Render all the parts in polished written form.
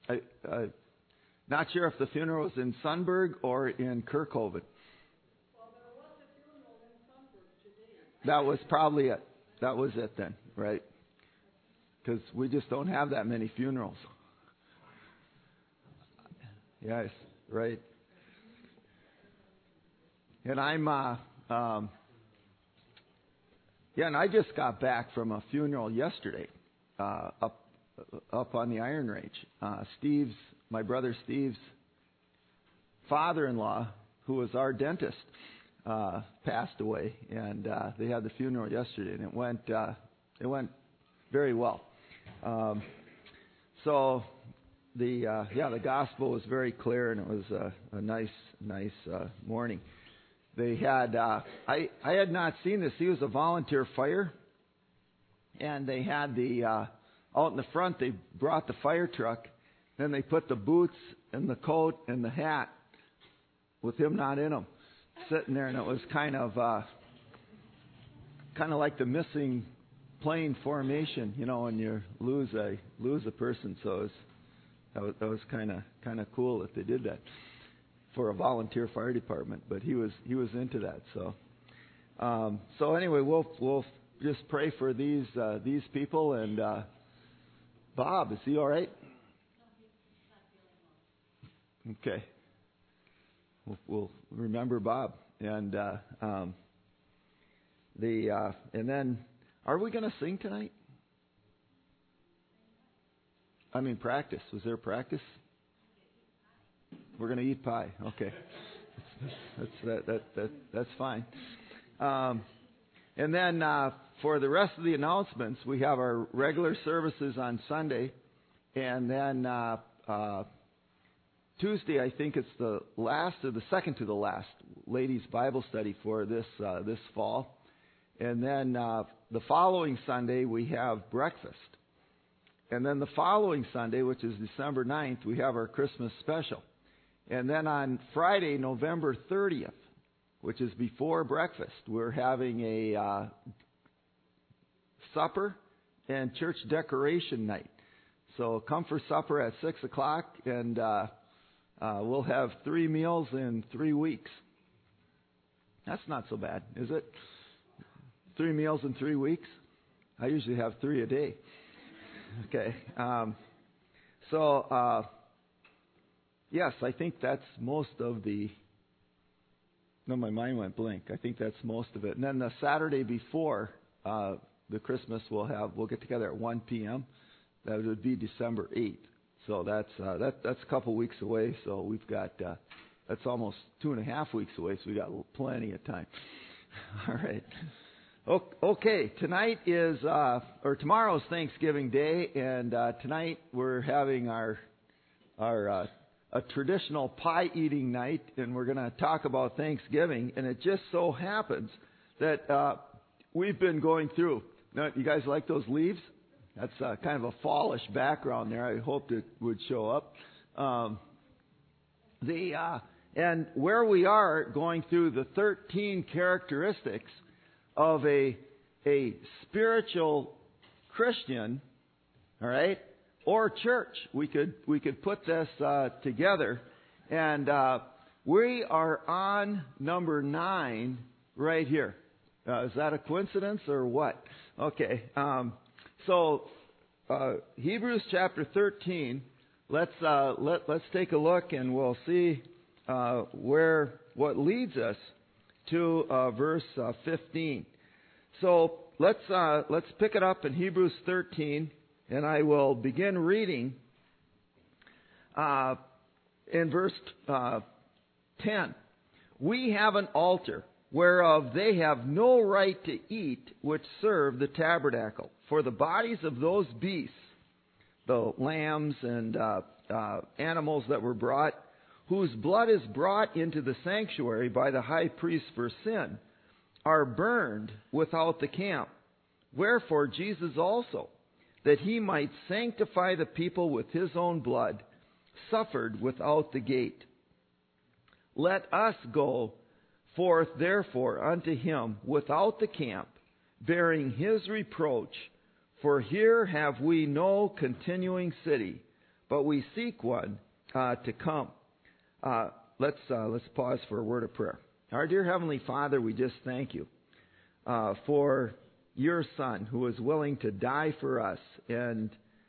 I not sure if the funeral was in Sunberg or in Kirkhoven. Well, there was a funeral in Sunberg today. That was probably it. That was it then, right? Because we just don't have that many funerals. Yes, right. And and I just got back from a funeral yesterday, up on the Iron Range. My brother Steve's father-in-law, who was our dentist, passed away, and they had the funeral yesterday, and it went very well. So the gospel was very clear, and it was a nice morning. They had I had not seen this. He was a volunteer fire, and they had out in the front. They brought the fire truck. Then they put the boots and the coat and the hat with him not in them, sitting there, and it was kind of like the missing plane formation, when you lose a person. So that was kind of cool that they did that for a volunteer fire department. But he was into that. So anyway, we'll just pray for these people. And Bob, is he all right? Okay. We'll remember Bob. And and then, are we going to sing tonight? I mean, practice. Was there practice? We're going to eat pie. Okay. That's fine. And then for the rest of the announcements, we have our regular services on Sunday, and then Tuesday, I think it's the last or the second to the last ladies' Bible study for this fall. And then the following Sunday, we have breakfast. And then the following Sunday, which is December 9th, we have our Christmas special. And then on Friday, November 30th, which is before breakfast, we're having a supper and church decoration night. So come for supper at 6 o'clock, and we'll have 3 meals in 3 weeks. That's not so bad, is it? 3 meals in 3 weeks? I usually have 3 a day. Okay. Yes, I think that's most of the... No, my mind went blank. I think that's most of it. And then the Saturday before the Christmas, we'll get together at 1 p.m. That would be December 8th. So that's a couple weeks away. So we've got that's almost 2.5 weeks away. So we got plenty of time. All right. Okay. Tonight is tomorrow's Thanksgiving Day, and tonight we're having our a traditional pie eating night, and we're going to talk about Thanksgiving. And it just so happens that we've been going through. Now, you guys like those leaves? That's kind of a fallish background there. I hoped it would show up. And where we are going through the 13 characteristics of a spiritual Christian, all right, or church. We could put this together, and we are on number 9 right here. Is that a coincidence or what? Okay. So Hebrews chapter 13. Let's take a look, and we'll see what leads us to verse 15. So let's pick it up in Hebrews 13, and I will begin reading in verse 10. We have an altar whereof they have no right to eat which serve the tabernacle. For the bodies of those beasts, the lambs and animals that were brought, whose blood is brought into the sanctuary by the high priest for sin, are burned without the camp. Wherefore Jesus also, that he might sanctify the people with his own blood, suffered without the gate. Let us go forth therefore unto him without the camp, bearing his reproach. For here have we no continuing city, but we seek one to come. Let's pause for a word of prayer. Our dear Heavenly Father, we just thank you for your Son who was willing to die for us and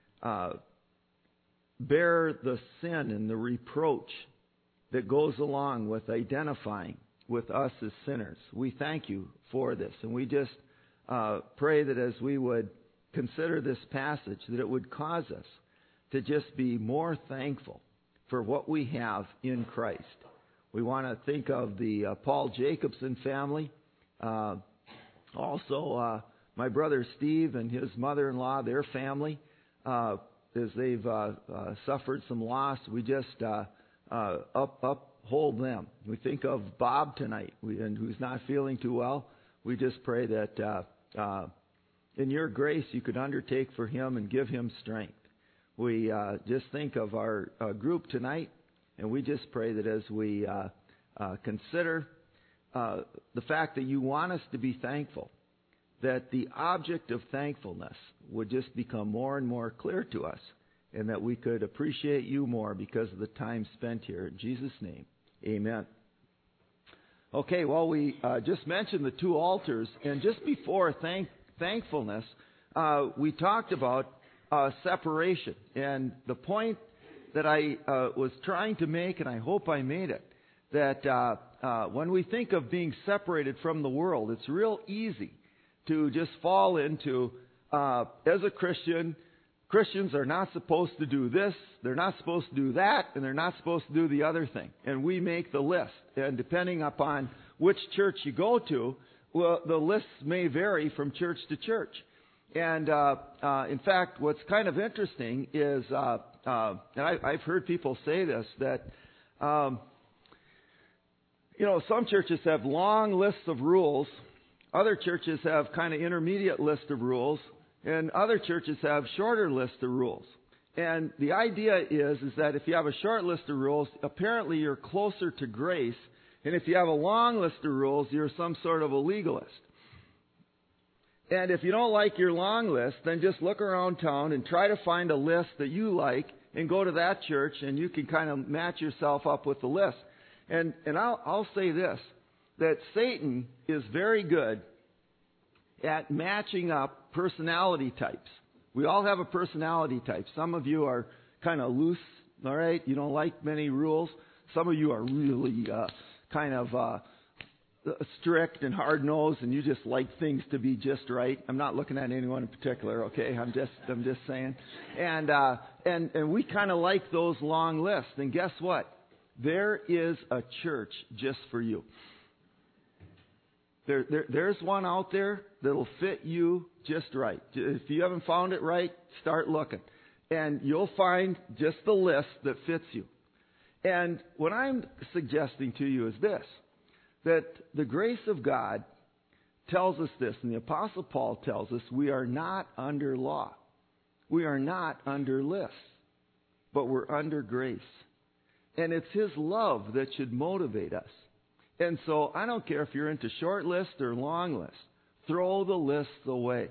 bear the sin and the reproach that goes along with identifying with us as sinners. We thank you for this, and we just pray that as we would consider this passage, that it would cause us to just be more thankful for what we have in Christ. We want to think of the Paul Jacobson family, also my brother Steve and his mother-in-law, their family, as they've suffered some loss. We just uphold them. We think of Bob tonight, and who's not feeling too well. We just pray that in your grace you could undertake for him and give him strength. We just think of our group tonight, and we just pray that as we consider the fact that you want us to be thankful, that the object of thankfulness would just become more and more clear to us, and that we could appreciate you more because of the time spent here. In Jesus' name, amen. Okay, well, we just mentioned the two altars, and just before thankfulness, we talked about separation. And the point that I was trying to make, and I hope I made it, that when we think of being separated from the world, it's real easy to just fall into, as a Christian, Christians are not supposed to do this, they're not supposed to do that, and they're not supposed to do the other thing. And we make the list. And depending upon which church you go to, well, the lists may vary from church to church. And in fact, what's kind of interesting is, and I've heard people say this, that some churches have long lists of rules, other churches have kind of intermediate list of rules, and other churches have shorter list of rules. And the idea is that if you have a short list of rules, apparently you're closer to grace, and if you have a long list of rules, you're some sort of a legalist. And if you don't like your long list, then just look around town and try to find a list that you like and go to that church, and you can kind of match yourself up with the list. And I'll say this, that Satan is very good at matching up personality types. We all have a personality type. Some of you are kind of loose, all right? You don't like many rules. Some of you are really kind of strict and hard-nosed, and you just like things to be just right. I'm not looking at anyone in particular, okay? I'm just saying. And we kind of like those long lists. And guess what? There is a church just for you. There's one out there that'll fit you just right. If you haven't found it right, start looking. And you'll find just the list that fits you. And what I'm suggesting to you is this, that the grace of God tells us this, and the Apostle Paul tells us we are not under law. We are not under lists, but we're under grace. And it's His love that should motivate us. And so I don't care if you're into short lists or long lists. Throw the lists away.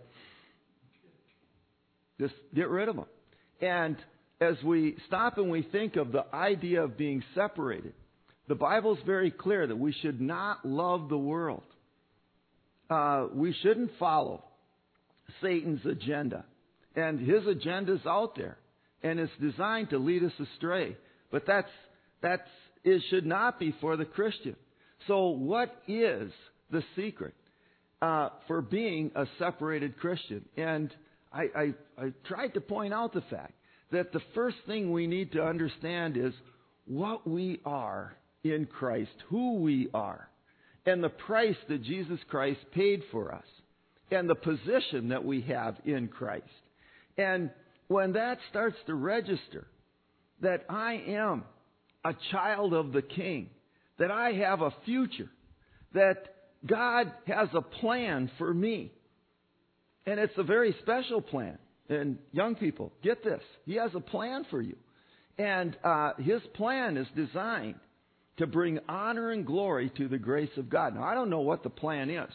Just get rid of them. And as we stop and we think of the idea of being separated, the Bible's very clear that we should not love the world. We shouldn't follow Satan's agenda. And his agenda's out there. And it's designed to lead us astray. But it should not be for the Christian. So what is the secret for being a separated Christian? And I tried to point out the fact that the first thing we need to understand is what we are in Christ, who we are, and the price that Jesus Christ paid for us, and the position that we have in Christ. And when that starts to register, that I am a child of the King, that I have a future, that God has a plan for me. And it's a very special plan. And young people, get this. He has a plan for you. And His plan is designed to bring honor and glory to the grace of God. Now, I don't know what the plan is.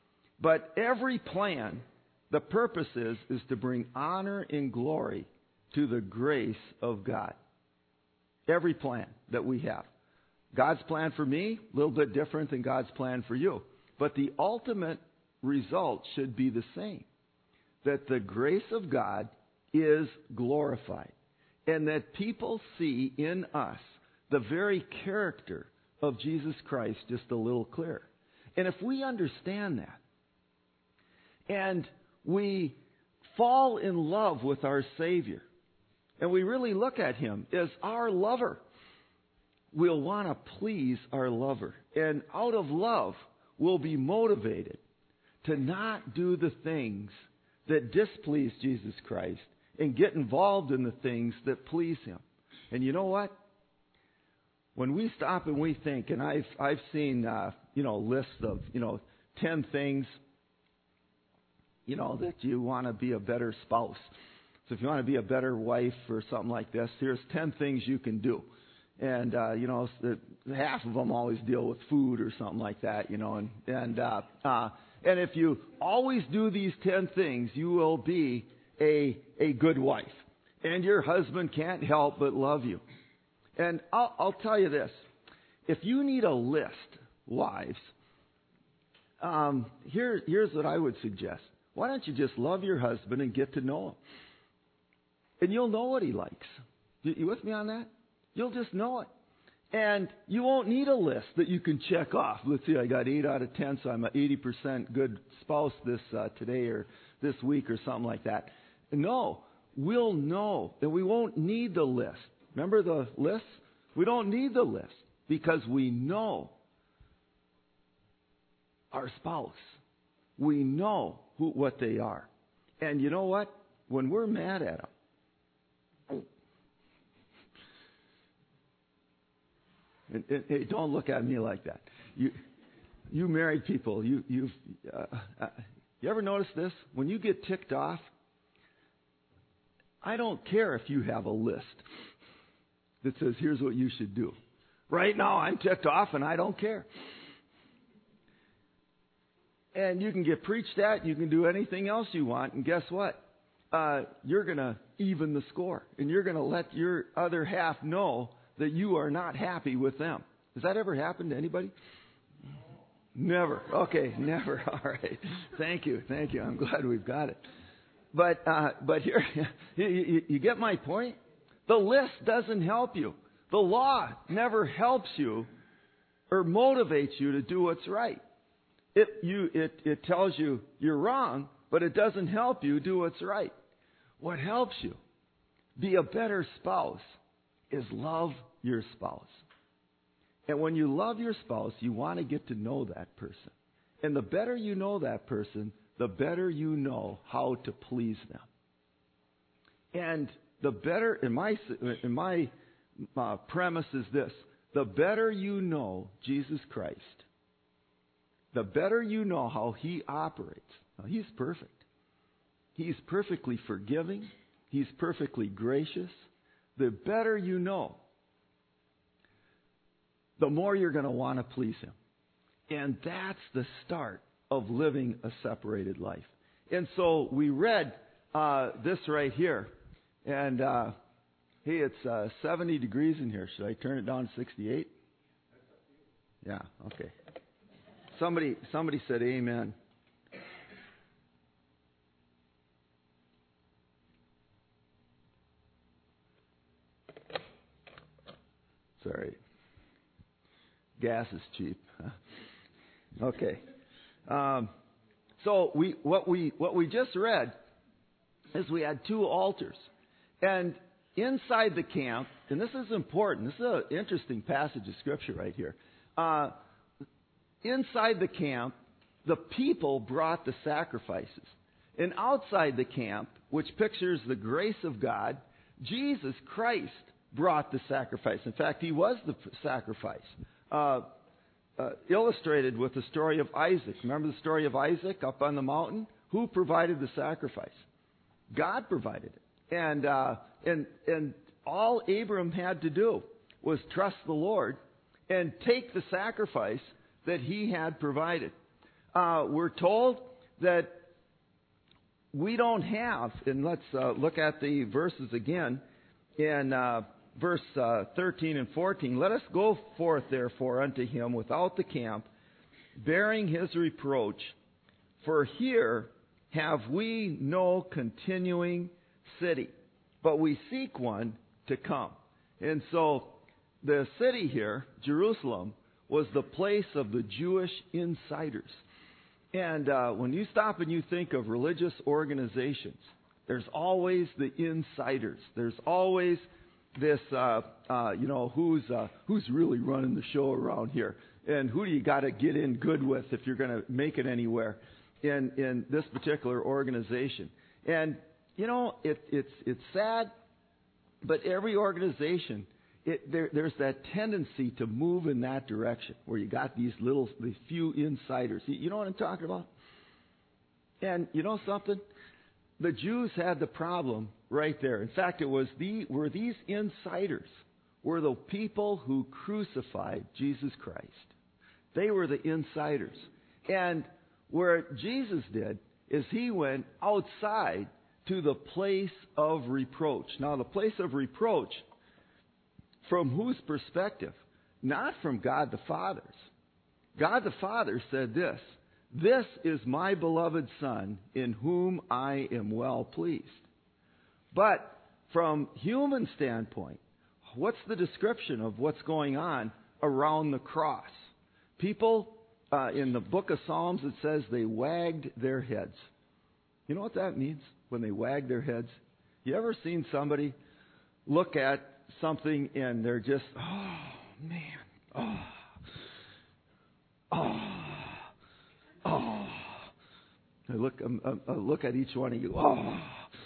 But every plan, the purpose is to bring honor and glory to the grace of God. Every plan that we have. God's plan for me, a little bit different than God's plan for you. But the ultimate result should be the same. That the grace of God is glorified. And that people see in us the very character of Jesus Christ just a little clearer. And if we understand that, and we fall in love with our Savior, and we really look at Him as our lover, we'll want to please our lover. And out of love, we'll be motivated to not do the things that displease Jesus Christ and get involved in the things that please Him. And you know what? When we stop and we think, and I've seen lists of 10 things that you want to be a better spouse. So if you want to be a better wife or something like this, here's 10 things you can do. And half of them always deal with food or something like that, and if you always do these 10 things, you will be a good wife, and your husband can't help but love you. And I'll tell you this: if you need a list, wives, here's what I would suggest. Why don't you just love your husband and get to know him, and you'll know what he likes. You with me on that? You'll just know it. And you won't need a list that you can check off. Let's see, I got 8 out of 10, so I'm an 80% good spouse today or this week or something like that. No, we'll know that we won't need the list. Remember the list? We don't need the list because we know our spouse. We know what they are. And you know what? When we're mad at them, hey, don't look at me like that. You married people, you ever notice this? When you get ticked off, I don't care if you have a list that says, here's what you should do. Right now, I'm ticked off and I don't care. And you can get preached at, you can do anything else you want, and guess what? You're going to even the score. And you're going to let your other half know that you are not happy with them. Has that ever happened to anybody? Never. Okay, never. All right. Thank you. I'm glad we've got it. But here, you get my point? The list doesn't help you. The law never helps you or motivates you to do what's right. It tells you you're wrong, but it doesn't help you do what's right. What helps you be a better spouse is love your spouse. And when you love your spouse, you want to get to know that person. And the better you know that person, the better you know how to please them. And the better, in my premise is this: the better you know Jesus Christ, the better you know how He operates. Now, He's perfect. He's perfectly forgiving. He's perfectly gracious. The better you know, the more you're going to want to please Him. And that's the start of living a separated life. And so we read this right here. And, hey, it's 70 degrees in here. Should I turn it down to 68? Yeah, okay. Somebody said amen. Sorry. Gas is cheap. Okay. So what we just read is we had 2 altars. And inside the camp, and this is important, this is an interesting passage of Scripture right here. Inside the camp, the people brought the sacrifices. And outside the camp, which pictures the grace of God, Jesus Christ brought the sacrifice. In fact, He was the sacrifice. Illustrated with the story of Isaac. Remember the story of Isaac up on the mountain? Who provided the sacrifice? God provided it. And all Abram had to do was trust the Lord and take the sacrifice that He had provided. We're told that we don't have, and let's look at the verses again in verse 13 and 14. Let us go forth, therefore, unto him without the camp, bearing his reproach. For here have we no continuing city, but we seek one to come. And so the city here, Jerusalem, was the place of the Jewish insiders. And when you stop and you think of religious organizations, there's always the insiders. There's always this, who's really running the show around here, and who do you got to get in good with if you're going to make it anywhere in this particular organization. And it's sad, but every organization, there's that tendency to move in that direction where you got these few insiders. You know what I'm talking about? And you know something? The Jews had the problem right there. In fact, were these insiders were the people who crucified Jesus Christ. They were the insiders. And what Jesus did is he went outside to the place of reproach. Now, the place of reproach, from whose perspective? Not from God the Father's. God the Father said this, "This is my beloved Son, in whom I am well pleased." But from human standpoint, what's the description of what's going on around the cross? People, in the book of Psalms, it says they wagged their heads. You know what that means when they wag their heads? You ever seen somebody look at something and they're just, oh, man, I look at each one of you, oh.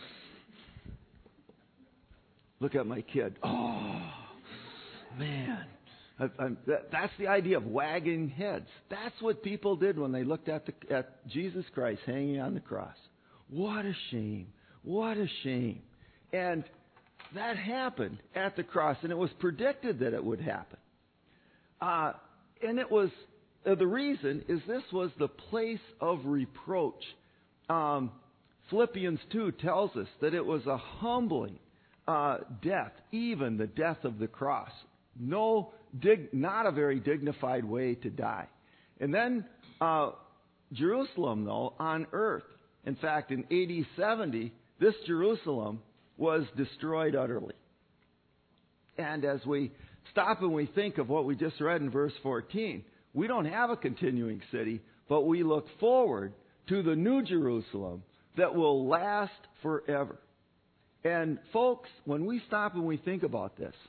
Look at my kid, oh, man. That's the idea of wagging heads. That's what people did when they looked at Jesus Christ hanging on the cross. What a shame. What a shame. And that happened at the cross, and it was predicted that it would happen. And it was, the reason is this was the place of reproach. Philippians 2 tells us that it was a humbling death, even the death of the cross. Not a very dignified way to die. And then Jerusalem, though, on earth. In fact, in AD 70, this Jerusalem was destroyed utterly. And as we stop and we think of what we just read in verse 14, we don't have a continuing city, but we look forward to the new Jerusalem that will last forever. And folks, when we stop and we think about this,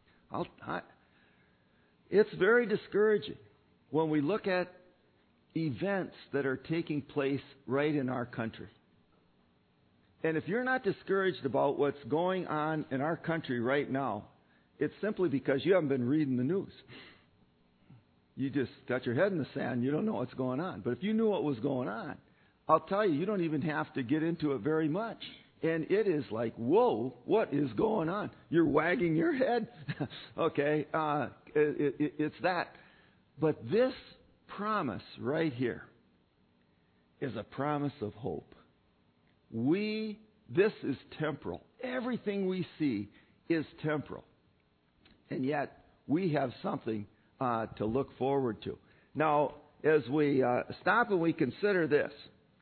it's very discouraging when we look at events that are taking place right in our country. And if you're not discouraged about what's going on in our country right now, it's simply because you haven't been reading the news. You just got your head in the sand. You don't know what's going on. But if you knew what was going on, I'll tell you, you don't even have to get into it very much. And it is like, whoa, what is going on? You're wagging your head? Okay, it's that. But this promise right here is a promise of hope. This is temporal. Everything we see is temporal. And yet, we have something to look forward to. Now, as we stop and we consider this,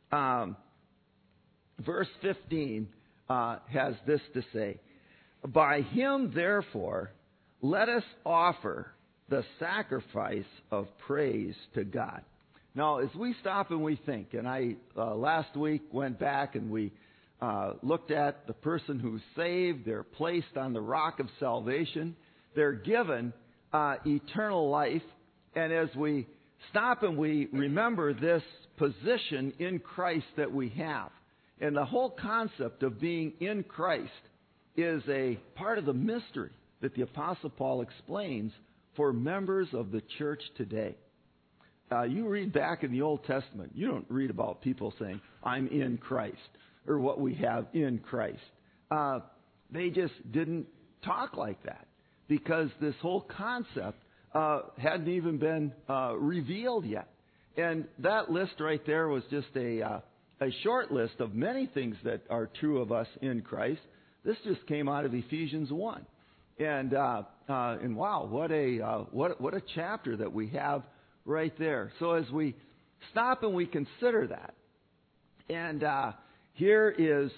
verse 15 has this to say, "By him, therefore, let us offer the sacrifice of praise to God." Now, as we stop and we think, and I last week went back and we looked at the person who's saved, they're placed on the rock of salvation, they're given eternal life, and as we stop and we remember this position in Christ that we have, and the whole concept of being in Christ is a part of the mystery that the Apostle Paul explains for members of the church today. You read back in the Old Testament, you don't read about people saying, "I'm in Christ," or what we have in Christ. They just didn't talk like that because this whole concept hadn't even been revealed yet. And that list right there was just a a short list of many things that are true of us in Christ. This just came out of Ephesians 1. And wow, what a chapter that we have right there. So as we stop and we consider that, and here is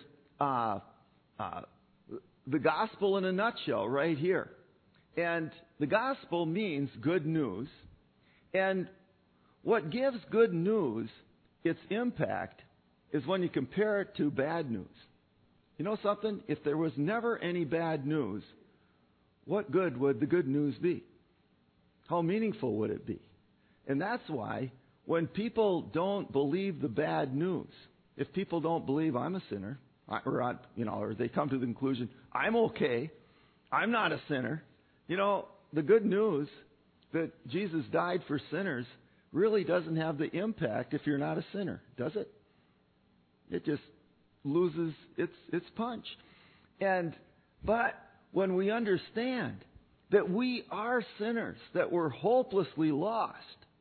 the gospel in a nutshell right here. And the gospel means good news. And what gives good news its impact is when you compare it to bad news. You know something? If there was never any bad news, what good would the good news be? How meaningful would it be? And that's why when people don't believe the bad news, if people don't believe I'm a sinner, or they come to the conclusion, I'm okay, I'm not a sinner, the good news that Jesus died for sinners really doesn't have the impact if you're not a sinner, does it? It just loses its punch. But when we understand that we are sinners, that we're hopelessly lost,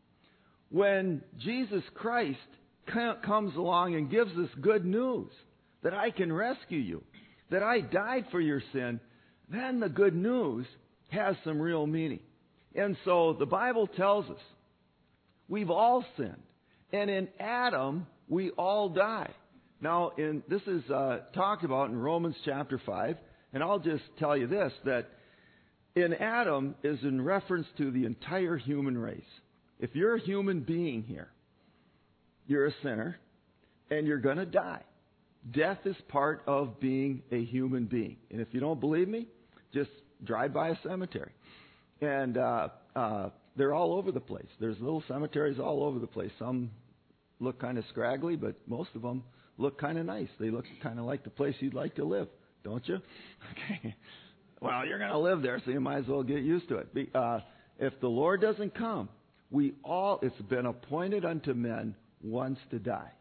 when Jesus Christ comes along and gives us good news, that I can rescue you, that I died for your sin, then the good news has some real meaning. And so the Bible tells us we've all sinned. And in Adam, we all die. Now, this is talked about in Romans chapter 5. And I'll just tell you this, that in Adam is in reference to the entire human race. If you're a human being here, you're a sinner, and you're going to die. Death is part of being a human being. And if you don't believe me, just drive by a cemetery. And they're all over the place. There's little cemeteries all over the place. Some look kind of scraggly, but most of them look kind of nice. They look kind of like the place you'd like to live, don't you? Okay. Well, you're going to live there, so you might as well get used to it. If the Lord doesn't come, it's been appointed unto men once to die.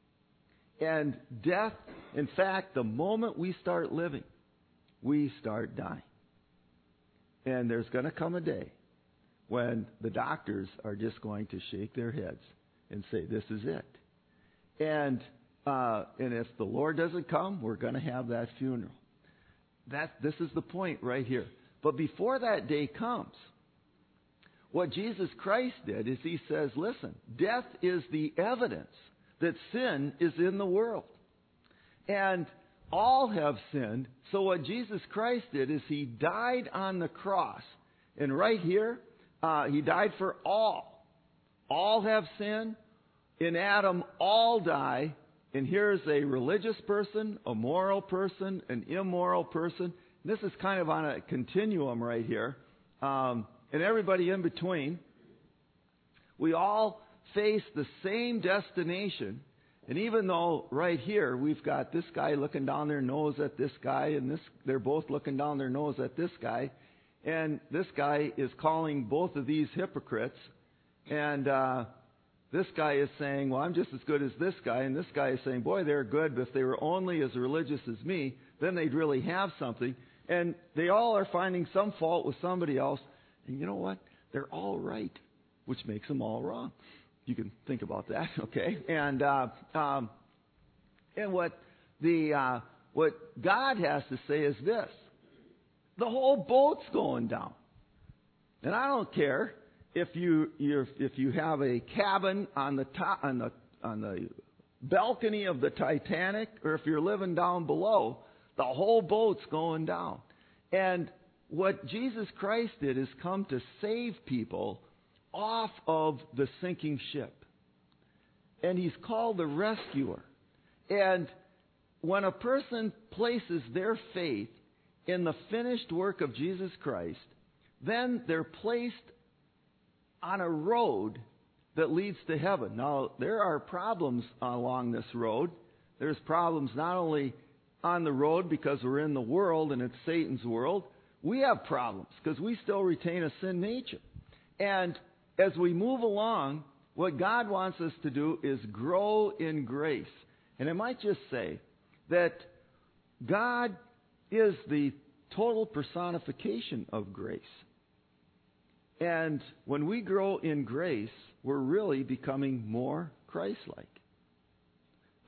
And death, in fact, the moment we start living, we start dying. And there's going to come a day when the doctors are just going to shake their heads and say, this is it. And if the Lord doesn't come, we're going to have that funeral. This is the point right here. But before that day comes, what Jesus Christ did is he says, listen, death is the evidence that sin is in the world. And all have sinned. So what Jesus Christ did is he died on the cross. And right here, he died for all. All have sinned. In Adam, all die. And here's a religious person, a moral person, an immoral person. This is kind of on a continuum right here. And everybody in between. We all face the same destination. And even though right here we've got this guy looking down their nose at this guy, and they're both looking down their nose at this guy, and this guy is calling both of these hypocrites, and this guy is saying, well, I'm just as good as this guy, and this guy is saying, boy, they're good, but if they were only as religious as me, then they'd really have something. And they all are finding some fault with somebody else, and you know what? They're all right, which makes them all wrong. You can think about that, okay? And what God has to say is this: the whole boat's going down, and I don't care if you have a cabin on the top on the balcony of the Titanic, or if you're living down below. The whole boat's going down. And what Jesus Christ did is come to save people off of the sinking ship. And he's called the rescuer. And when a person places their faith in the finished work of Jesus Christ, then they're placed on a road that leads to heaven. Now, there are problems along this road. There's problems not only on the road because we're in the world and it's Satan's world. We have problems because we still retain a sin nature. And as we move along, what God wants us to do is grow in grace. And I might just say that God is the total personification of grace. And when we grow in grace, we're really becoming more Christ-like.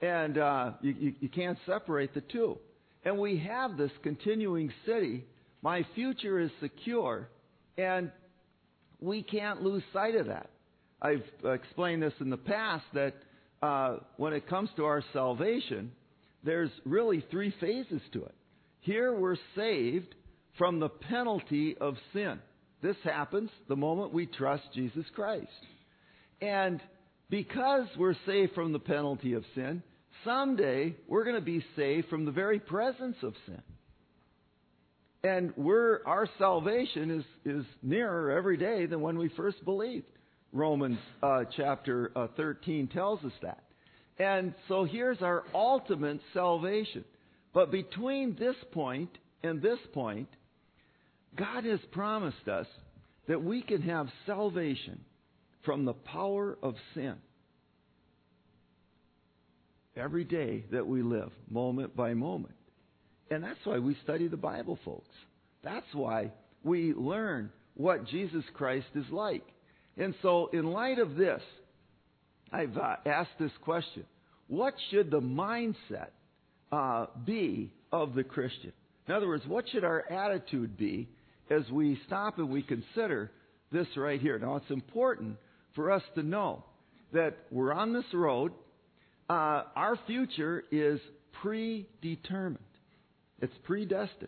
And you can't separate the two. And we have this continuing city. My future is secure, and we can't lose sight of that. I've explained this in the past that when it comes to our salvation, there's really three phases to it. Here we're saved from the penalty of sin. This happens the moment we trust Jesus Christ. And because we're saved from the penalty of sin, someday we're going to be saved from the very presence of sin. And our salvation is nearer every day than when we first believed. Romans chapter 13 tells us that. And so here's our ultimate salvation. But between this point and this point, God has promised us that we can have salvation from the power of sin every day that we live, moment by moment. And that's why we study the Bible, folks. That's why we learn what Jesus Christ is like. And so in light of this, I've asked this question. What should the mindset be of the Christian? In other words, what should our attitude be as we stop and we consider this right here? Now, it's important for us to know that we're on this road. Our future is predetermined. It's predestined.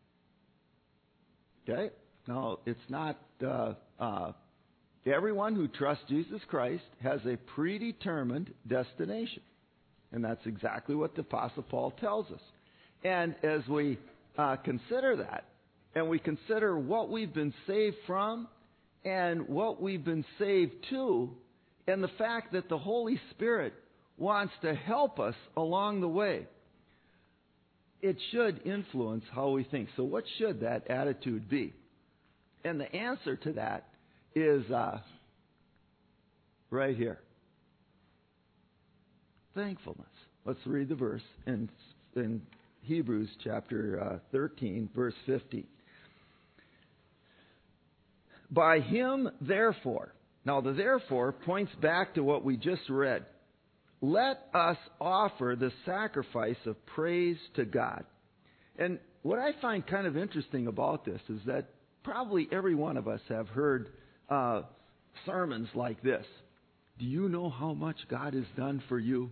Okay? Now, it's not... everyone who trusts Jesus Christ has a predetermined destination. And that's exactly what the Apostle Paul tells us. And as we consider that, and we consider what we've been saved from and what we've been saved to, and the fact that the Holy Spirit wants to help us along the way, it should influence how we think. So what should that attitude be? And the answer to that is right here. Thankfulness. Let's read the verse in Hebrews chapter 13, verse 50. By him, therefore. Now, the therefore points back to what we just read. Let us offer the sacrifice of praise to God. And what I find kind of interesting about this is that probably every one of us have heard sermons like this. Do you know how much God has done for you?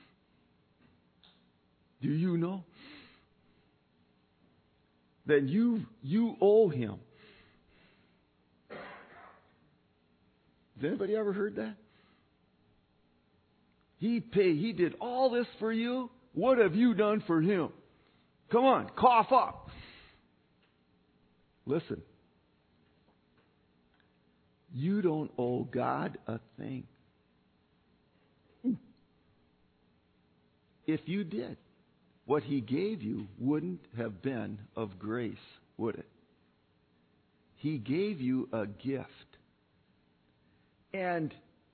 Do you know? Then you owe him. Has anybody ever heard that? He did all this for you. What have you done for him? Come on, cough up. Listen. You don't owe God a thing. If you did, what he gave you wouldn't have been of grace, would it? He gave you a gift. And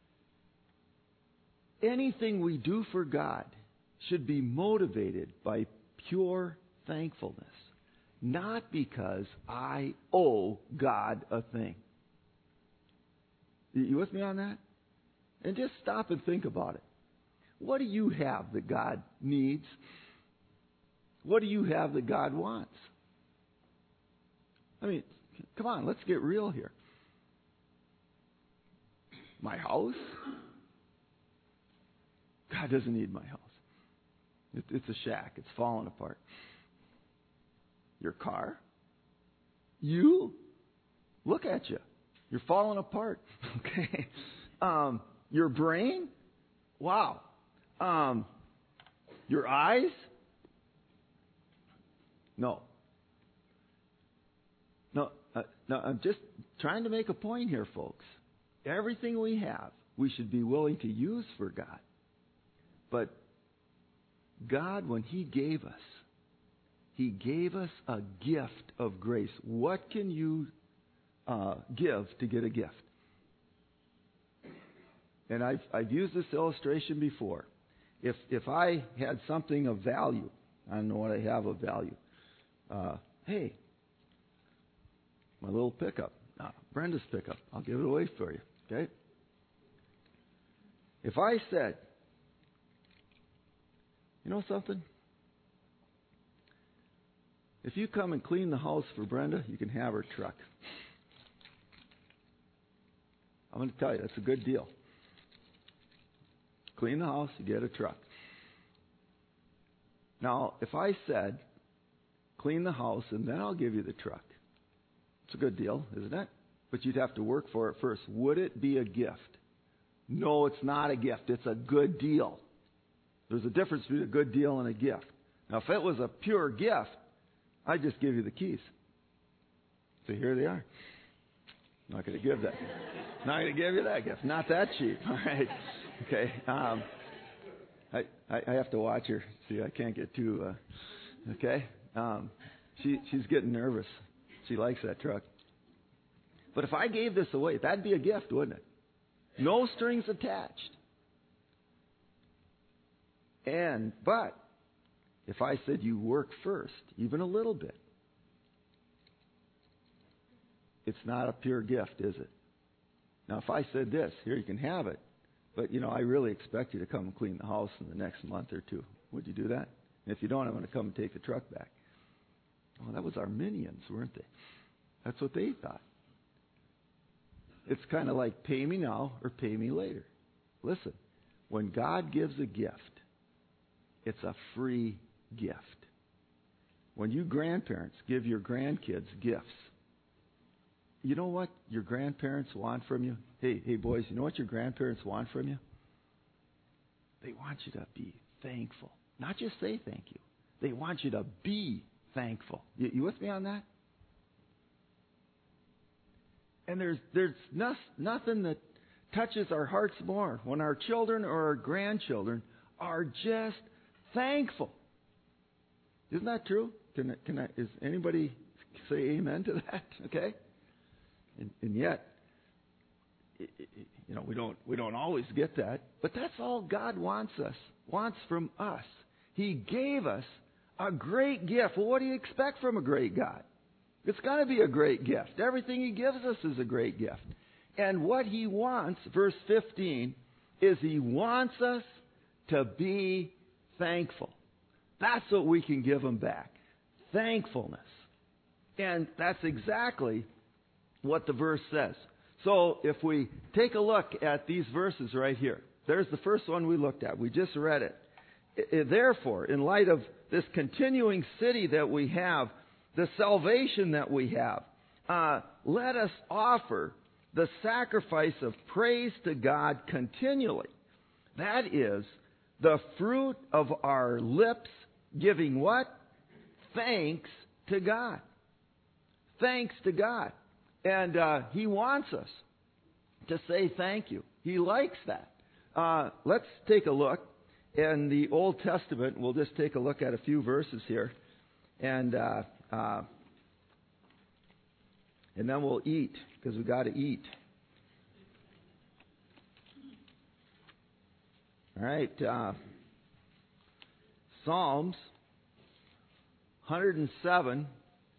anything we do for God should be motivated by pure thankfulness, not because I owe God a thing. You with me on that? And just stop and think about it. What do you have that God needs? What do you have that God wants? I mean, come on, let's get real here. My house? God doesn't need my house. It's a shack. It's falling apart. Your car? You? Look at you. You're falling apart. Okay. Your brain? Wow. Your eyes? No. No, I'm just trying to make a point here, folks. Everything we have, we should be willing to use for God. But God, when He gave us a gift of grace. What can you give to get a gift? And I've used this illustration before. If I had something of value, I don't know what I have of value. Hey, my little pickup, Brenda's pickup, I'll give it away for you. Okay? If I said, You know something? If you come and clean the house for Brenda, you can have her truck. I'm going to tell you, that's a good deal. Clean the house, you get a truck. Now, if I said, clean the house and then I'll give you the truck, it's a good deal, isn't it? But you'd have to work for it first. Would it be a gift? No, it's not a gift. It's a good deal. There's a difference between a good deal and a gift. Now, if it was a pure gift, I'd just give you the keys. So here they are. Not going to give that. Not going to give you that gift. Not that cheap. All right. Okay. I have to watch her. See, I can't get too. Okay. She's getting nervous. She likes that truck. But if I gave this away, that'd be a gift, wouldn't it? No strings attached. But if I said you work first, even a little bit, it's not a pure gift, is it? Now, if I said this, here, you can have it, but, I really expect you to come and clean the house in the next month or two. Would you do that? And if you don't, I'm going to come and take the truck back. Oh, that was Arminians, weren't they? That's what they thought. It's kind of like pay me now or pay me later. Listen, when God gives a gift, it's a free gift. When you grandparents give your grandkids gifts, you know what your grandparents want from you? Hey, boys, you know what your grandparents want from you? They want you to be thankful. Not just say thank you. They want you to be thankful. You with me on that? And there's nothing that touches our hearts more when our children or our grandchildren are just thankful. Isn't that true? Is anybody say amen to that? Okay? And yet, we don't always get that. But that's all God wants from us. He gave us a great gift. Well, what do you expect from a great God? It's got to be a great gift. Everything He gives us is a great gift. And what He wants, verse 15, is He wants us to be thankful. That's what we can give Him back. Thankfulness. And that's exactly what the verse says. So if we take a look at these verses right here, there's the first one we looked at. We just read it. Therefore, in light of this continuing city that we have, the salvation that we have, let us offer the sacrifice of praise to God continually. That is the fruit of our lips giving what? Thanks to God. Thanks to God. And He wants us to say thank you. He likes that. Let's take a look in the Old Testament. We'll just take a look at a few verses here. And then we'll eat, because we've got to eat. All right. Psalms 107.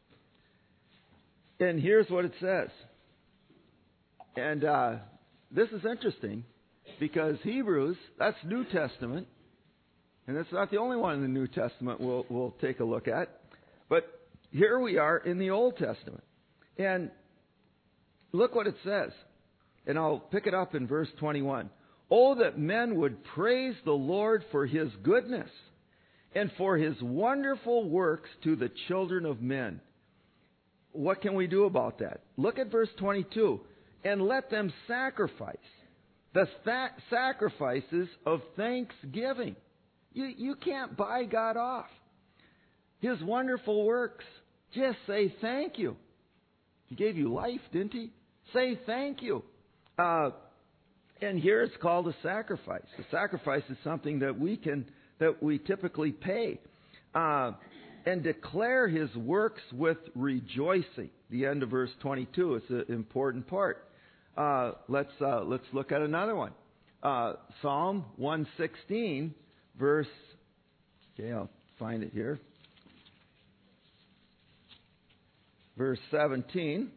And here's what it says. And this is interesting, because Hebrews, that's New Testament. And that's not the only one in the New Testament we'll take a look at. But here we are in the Old Testament. And look what it says. And I'll pick it up in verse 21. Oh, that men would praise the Lord for His goodness and for His wonderful works to the children of men. What can we do about that? Look at verse 22. And let them sacrifice the sacrifices of thanksgiving. You can't buy God off. His wonderful works. Just say thank you. He gave you life, didn't He? Say thank you. And here it's called a sacrifice. A sacrifice is something that we typically pay. And declare His works with rejoicing. The end of verse 22 is an important part. Let's look at another one. Psalm 116, verse. Okay, I'll find it here. Verse 17.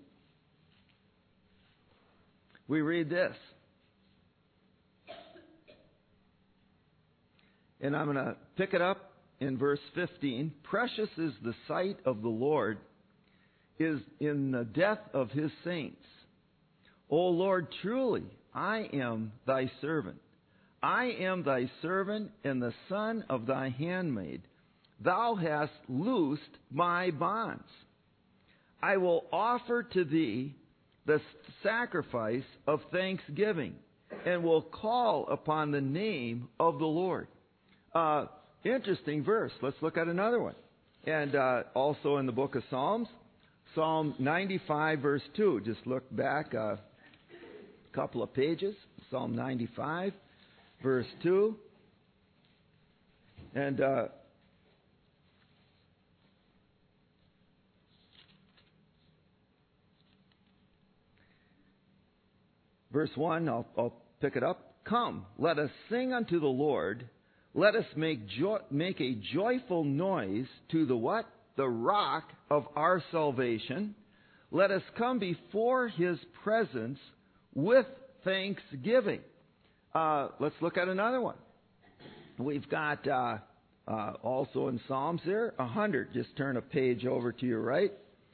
We read this. And I'm going to pick it up in verse 15. Precious is the sight of the Lord is in the death of his saints. O Lord, truly I am thy servant. I am thy servant and the son of thy handmaid. Thou hast loosed my bonds. I will offer to thee the sacrifice of thanksgiving and will call upon the name of the Lord. Interesting verse. Let's look at another one. And also in the book of Psalms, Psalm 95 verse 2. Just look back a couple of pages. Psalm 95 verse 2. And verse 1, I'll pick it up. Come, let us sing unto the Lord. Let us make a joyful noise to the what? The rock of our salvation. Let us come before his presence with thanksgiving. Let's look at another one. We've got also in Psalms there, 100. Just turn a page over to your right.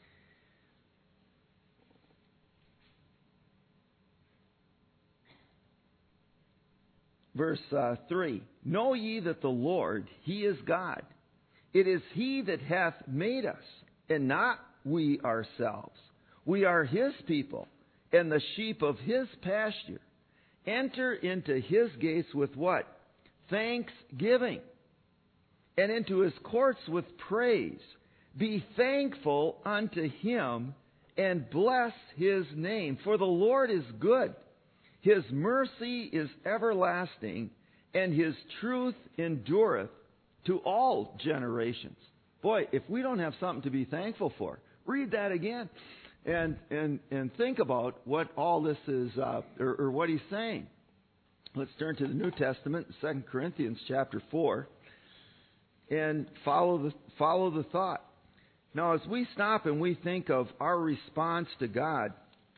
Verse 3, Know ye that the Lord, he is God. It is he that hath made us, and not we ourselves. We are his people, and the sheep of his pasture. Enter into his gates with what? Thanksgiving, and into his courts with praise. Be thankful unto him, and bless his name. For the Lord is good. His mercy is everlasting, and his truth endureth to all generations. Boy, if we don't have something to be thankful for, read that again and think about what all this is, or what he's saying. Let's turn to the New Testament, 2 Corinthians chapter 4, and follow the thought. Now, as we stop and we think of our response to God,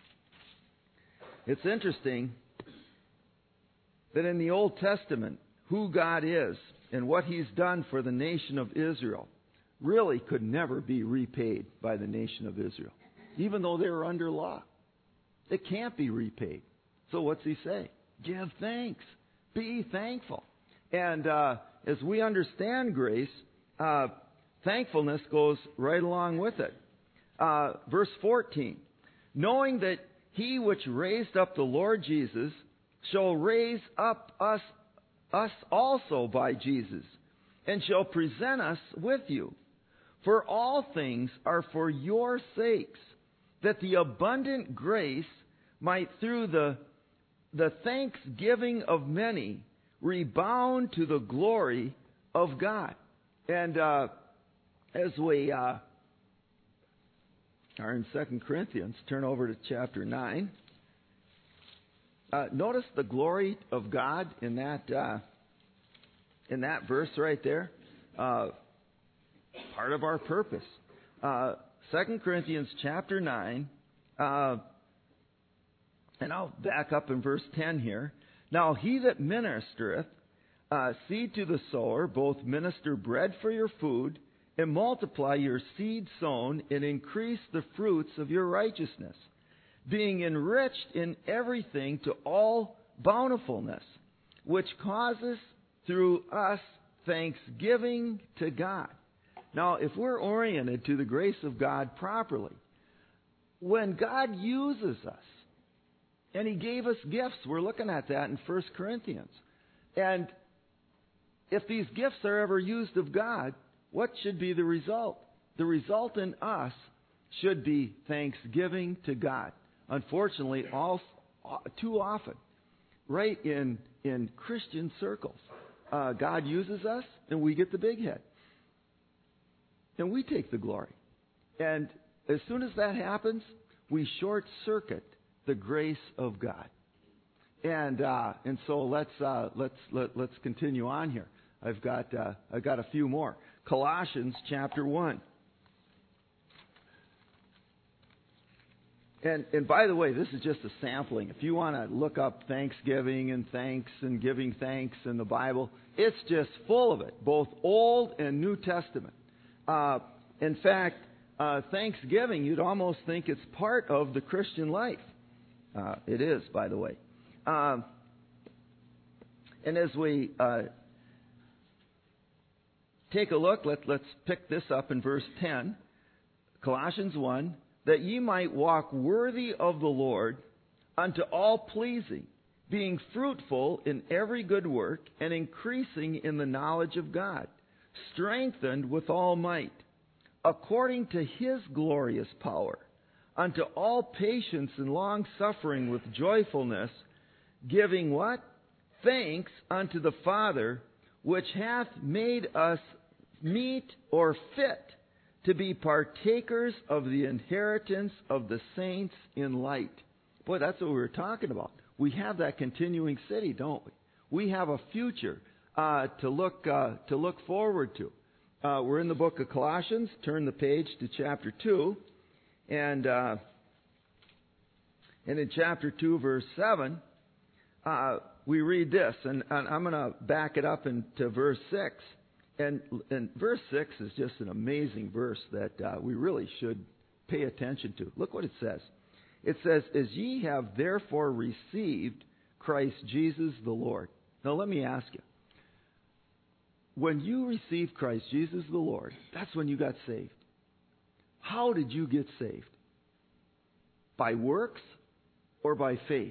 it's interesting that in the Old Testament, who God is and what he's done for the nation of Israel really could never be repaid by the nation of Israel, even though they were under law. It can't be repaid. So what's he say? Give thanks. Be thankful. And as we understand grace, thankfulness goes right along with it. Verse 14, knowing that he which raised up the Lord Jesus shall raise up us also by Jesus, and shall present us with you. For all things are for your sakes, that the abundant grace might through the thanksgiving of many rebound to the glory of God. And as we are in 2 Corinthians, turn over to chapter 9. Notice the glory of God in that verse right there. Part of our purpose. 2 Corinthians chapter 9, and I'll back up in verse 10 here. Now he that ministereth seed to the sower, both minister bread for your food, and multiply your seed sown, and increase the fruits of your righteousness, being enriched in everything to all bountifulness, which causes through us thanksgiving to God. Now, if we're oriented to the grace of God properly, when God uses us, and he gave us gifts, we're looking at that in 1 Corinthians. And if these gifts are ever used of God, what should be the result? The result in us should be thanksgiving to God. Unfortunately, too often, right in Christian circles, God uses us and we get the big head. And we take the glory. And as soon as that happens, we short circuit the grace of God. And so let's continue on here. I've got a few more. Colossians chapter 1. And by the way, this is just a sampling. If you want to look up Thanksgiving and thanks and giving thanks in the Bible, it's just full of it, both Old and New Testament. In fact, Thanksgiving, you'd almost think it's part of the Christian life. It is, by the way. And as we take a look, let's pick this up in verse 10. Colossians 1, that ye might walk worthy of the Lord unto all pleasing, being fruitful in every good work, and increasing in the knowledge of God, strengthened with all might, according to His glorious power, unto all patience and long-suffering with joyfulness, giving what? Thanks unto the Father, which hath made us meet or fit to be partakers of the inheritance of the saints in light. Boy, that's what we were talking about. We have that continuing city, don't we? We have a future to look forward to. We're in the book of Colossians. Turn the page to chapter 2. And in chapter 2, verse 7, we read this. And I'm going to back it up into verse 6. And verse 6 is just an amazing verse that we really should pay attention to. Look what it says. It says, as ye have therefore received Christ Jesus the Lord. Now let me ask you. When you received Christ Jesus the Lord, that's when you got saved. How did you get saved? By works or by faith?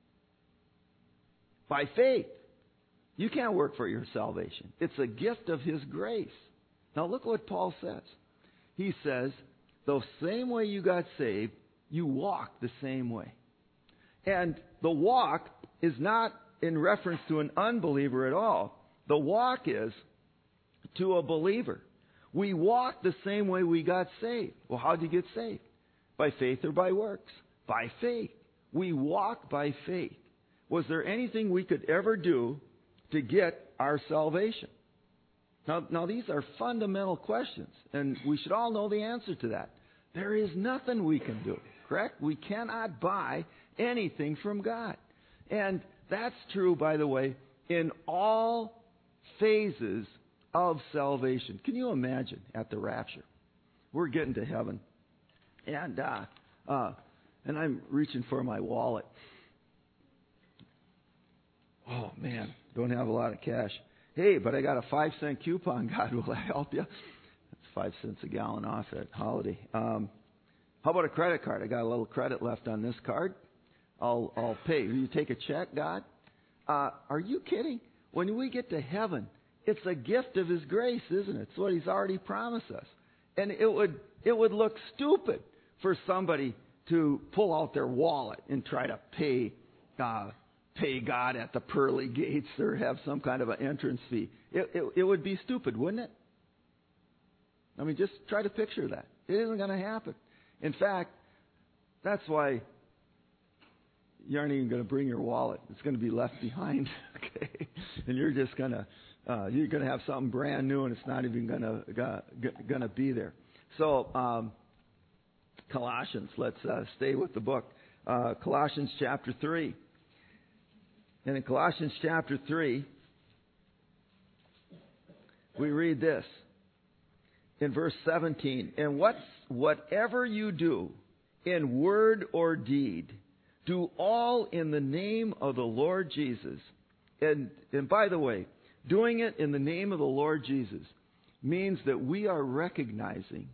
By faith. You can't work for your salvation. It's a gift of His grace. Now look what Paul says. He says, the same way you got saved, you walk the same way. And the walk is not in reference to an unbeliever at all. The walk is to a believer. We walk the same way we got saved. Well, how did you get saved? By faith or by works? By faith. We walk by faith. Was there anything we could ever do to get our salvation? Now these are fundamental questions, and we should all know the answer to that. There is nothing we can do, correct? We cannot buy anything from God. And that's true, by the way, in all phases of salvation. Can you imagine at the rapture? We're getting to heaven, and I'm reaching for my wallet. Oh, man, don't have a lot of cash. Hey, but I got a 5-cent coupon. God, will that help you? That's 5 cents a gallon off at Holiday. How about a credit card? I got a little credit left on this card. I'll pay. Will you take a check, God? Are you kidding? When we get to heaven, it's a gift of His grace, isn't it? It's what He's already promised us. And it would look stupid for somebody to pull out their wallet and try to pay God at the pearly gates or have some kind of an entrance fee. It would be stupid, wouldn't it? I mean, just try to picture that. It isn't going to happen. In fact, that's why you aren't even going to bring your wallet. It's going to be left behind, okay? And you're just going to have something brand new, and it's not even going to be there. So, Colossians. Let's stay with the book. Colossians chapter 3. And in Colossians chapter 3, we read this in verse 17. And whatever you do in word or deed, do all in the name of the Lord Jesus. And by the way, doing it in the name of the Lord Jesus means that we are recognizing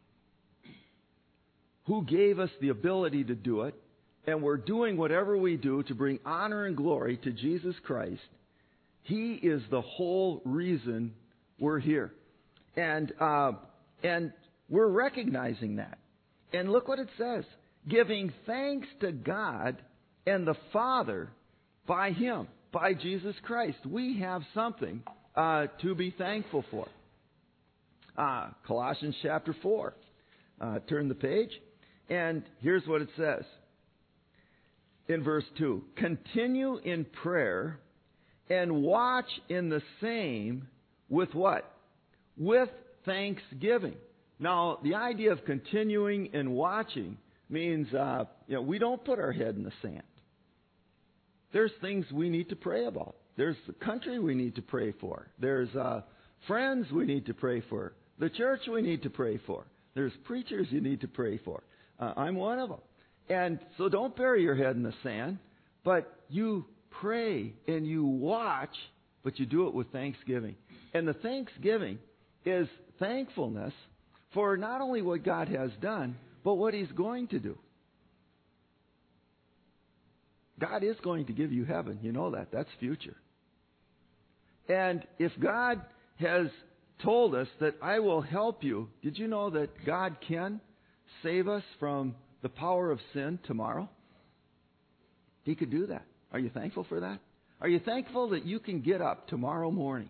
who gave us the ability to do it, and we're doing whatever we do to bring honor and glory to Jesus Christ. He is the whole reason we're here. And we're recognizing that. And look what it says. Giving thanks to God and the Father by Him, by Jesus Christ. We have something to be thankful for. Colossians chapter 4. Turn the page. And here's what it says. In verse 2, continue in prayer and watch in the same with what? With thanksgiving. Now, the idea of continuing and watching means we don't put our head in the sand. There's things we need to pray about. There's the country we need to pray for. There's friends we need to pray for. The church we need to pray for. There's preachers you need to pray for. I'm one of them. And so don't bury your head in the sand, but you pray and you watch, but you do it with thanksgiving. And the thanksgiving is thankfulness for not only what God has done, but what He's going to do. God is going to give you heaven. You know that. That's future. And if God has told us that I will help you, did you know that God can save us from the power of sin tomorrow? He could do that. Are you thankful for that? Are you thankful that you can get up tomorrow morning?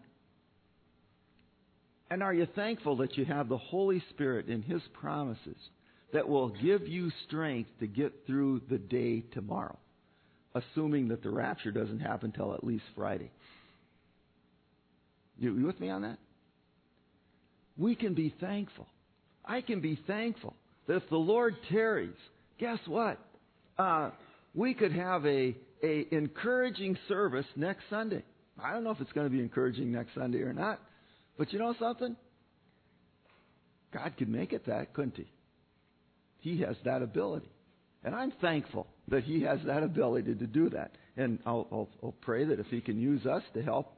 And are you thankful that you have the Holy Spirit in His promises that will give you strength to get through the day tomorrow, assuming that the rapture doesn't happen till at least Friday? You with me on that? We can be thankful. I can be thankful that if the Lord tarries, guess what? We could have a encouraging service next Sunday. I don't know if it's going to be encouraging next Sunday or not, but you know something? God could make it that, couldn't He? He has that ability. And I'm thankful that He has that ability to do that. And I'll pray that if He can use us to help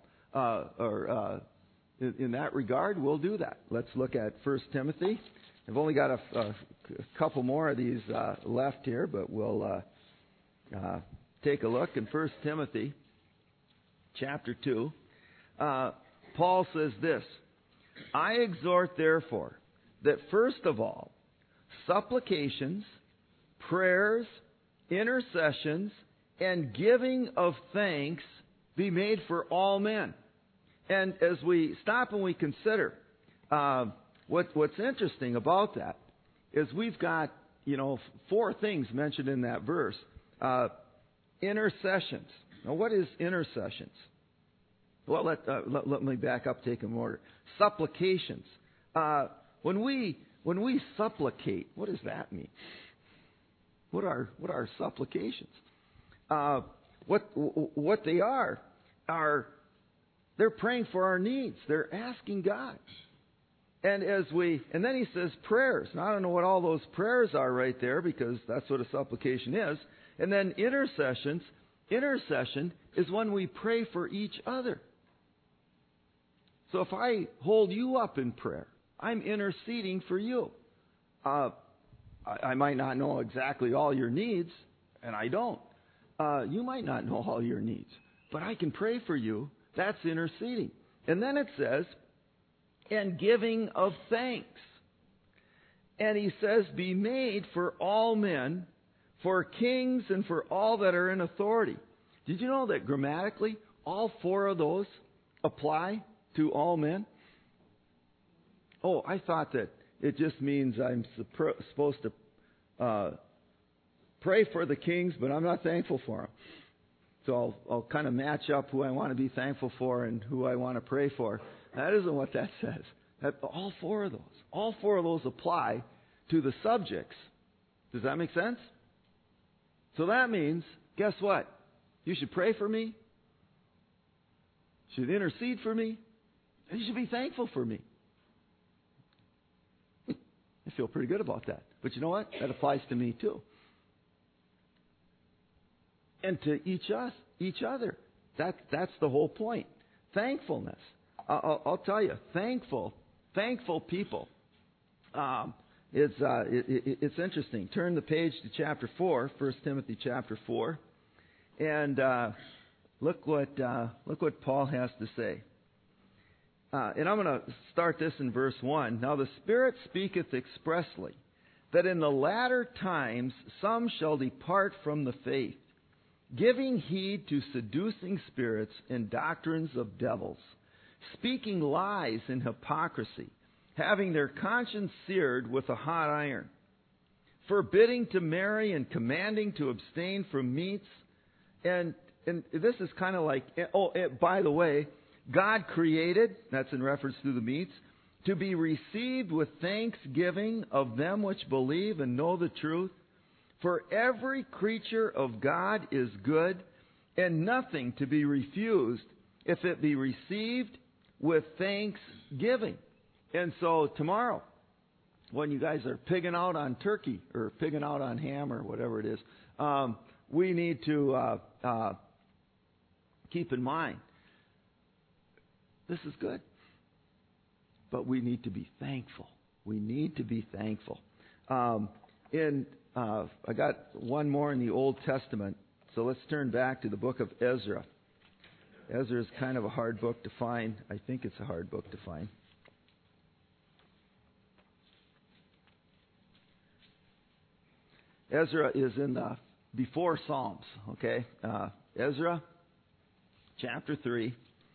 in that regard, we'll do that. Let's look at 1 Timothy. I've only got a couple more of these left here, but we'll take a look in 1 Timothy chapter 2. Paul says this, I exhort therefore that first of all, supplications, prayers, intercessions, and giving of thanks be made for all men. And as we stop and we consider, what's interesting about that is we've got, four things mentioned in that verse. Intercessions. Now, what is intercessions? Well, let me back up, take them in order. Supplications. When we supplicate, what does that mean? What are supplications? What they are they're praying for our needs. They're asking God. And then he says prayers. Now, I don't know what all those prayers are right there, because that's what a supplication is. And then intercessions. Intercession is when we pray for each other. So if I hold you up in prayer, I'm interceding for you. I might not know exactly all your needs, and I don't. You might not know all your needs, but I can pray for you. That's interceding. And then it says, and giving of thanks. And he says, be made for all men, for kings, and for all that are in authority. Did you know that grammatically, all four of those apply to all men? Oh, I thought that it just means I'm supposed to pray for the kings, but I'm not thankful for them. So I'll kind of match up who I want to be thankful for and who I want to pray for. That isn't what that says. All four of those apply to the subjects. Does that make sense? So that means, guess what? You should pray for me. You should intercede for me. And you should be thankful for me. I feel pretty good about that. But you know what? That applies to me too. And to each other. That's the whole point. Thankfulness. I'll tell you, thankful people. It's interesting. Turn the page to chapter 4, 1 Timothy chapter 4, and look what Paul has to say. And I'm going to start this in verse 1. Now the Spirit speaketh expressly, that in the latter times some shall depart from the faith, giving heed to seducing spirits and doctrines of devils, speaking lies in hypocrisy, having their conscience seared with a hot iron, forbidding to marry and commanding to abstain from meats. And this is kind of like, by the way, God created, that's in reference to the meats, to be received with thanksgiving of them which believe and know the truth. For every creature of God is good, and nothing to be refused if it be received with thanksgiving. And so tomorrow, when you guys are pigging out on turkey or pigging out on ham or whatever it is, we need to keep in mind, this is good. But we need to be thankful. We need to be thankful. I got one more in the Old Testament, so let's turn back to the book of Ezra. Ezra is kind of a hard book to find. I think it's a hard book to find. Ezra is in the before Psalms, okay? Ezra, chapter 3.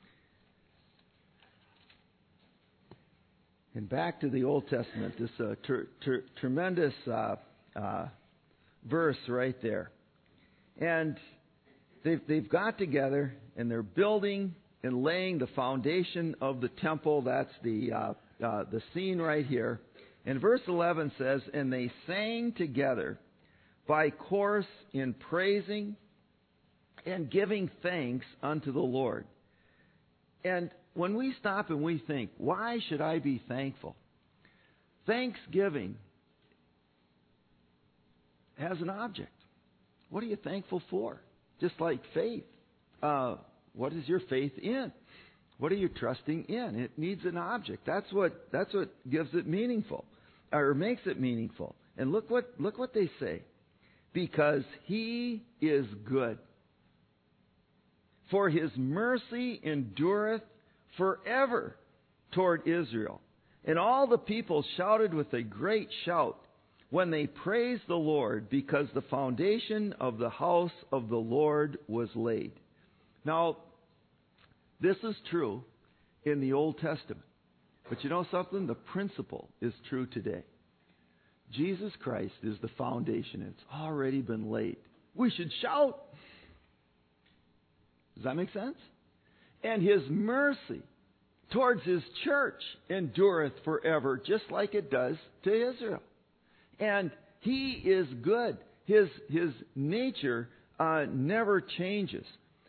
And back to the Old Testament, this tremendous verse right there. And they've got together and they're building and laying the foundation of the temple. That's the scene right here. And verse 11 says, "And they sang together by course in praising and giving thanks unto the Lord." And when we stop and we think, why should I be thankful? Thanksgiving has an object. What are you thankful for? Just like faith. What is your faith in? What are you trusting in? It needs an object. That's what gives it meaningful, or makes it meaningful. And look what they say. Because He is good. For His mercy endureth forever toward Israel. And all the people shouted with a great shout when they praised the Lord, because the foundation of the house of the Lord was laid. Now, this is true in the Old Testament. But you know something? The principle is true today. Jesus Christ is the foundation. It's already been laid. We should shout. Does that make sense? And His mercy towards His church endureth forever, just like it does to Israel. And He is good. His nature never changes.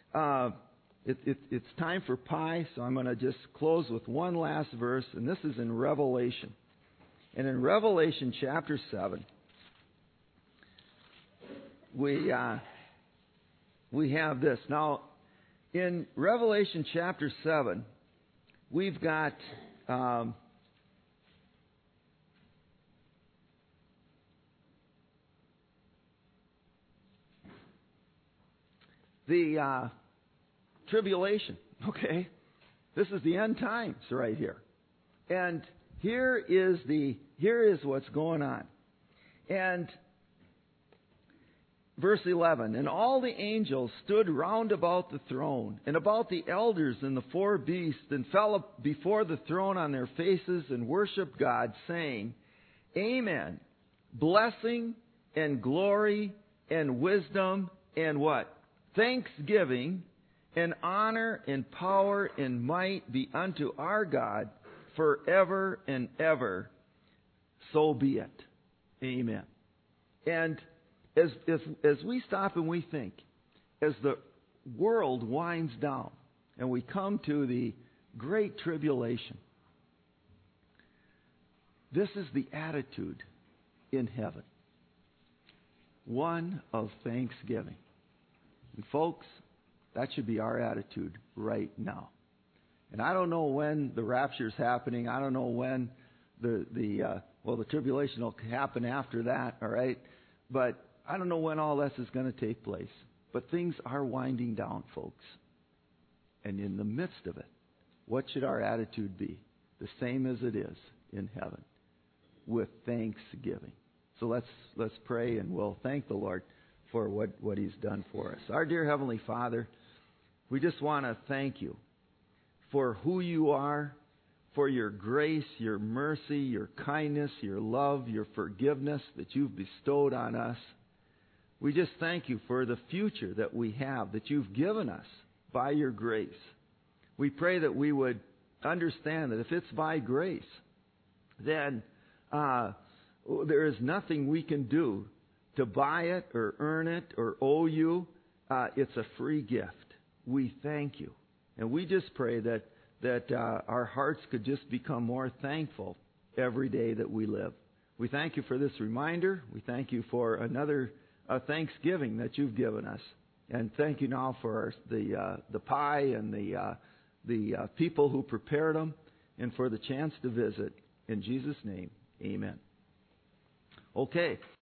It's time for pie, so I'm going to just close with one last verse, and this is in Revelation. And in Revelation chapter 7, we have this. Now, in Revelation chapter 7, we've got the tribulation, okay? This is the end times right here. And here is what's going on. And verse 11, "And all the angels stood round about the throne, and about the elders and the four beasts, and fell before the throne on their faces, and worshipped God, saying, Amen, blessing and glory and wisdom and" what? "Thanksgiving and honor and power and might be unto our God forever and ever. So be it. Amen." And as we stop and we think, as the world winds down and we come to the great tribulation, this is the attitude in heaven. One of thanksgiving. And folks, that should be our attitude right now. And I don't know when the rapture is happening. I don't know when the tribulation will happen after that, all right? But I don't know when all this is going to take place. But things are winding down, folks. And in the midst of it, what should our attitude be? The same as it is in heaven, with thanksgiving. So let's pray, and we'll thank the Lord for what He's done for us. Our dear Heavenly Father, we just want to thank You for who You are, for Your grace, Your mercy, Your kindness, Your love, Your forgiveness that You've bestowed on us. We just thank You for the future that we have, that You've given us by Your grace. We pray that we would understand that if it's by grace, then there is nothing we can do to buy it or earn it or owe you. It's a free gift. We thank you. And we just pray that our hearts could just become more thankful every day that we live. We thank you for this reminder. We thank you for another Thanksgiving that you've given us. And thank you now for the pie and the people who prepared them and for the chance to visit. In Jesus' name, amen. Okay.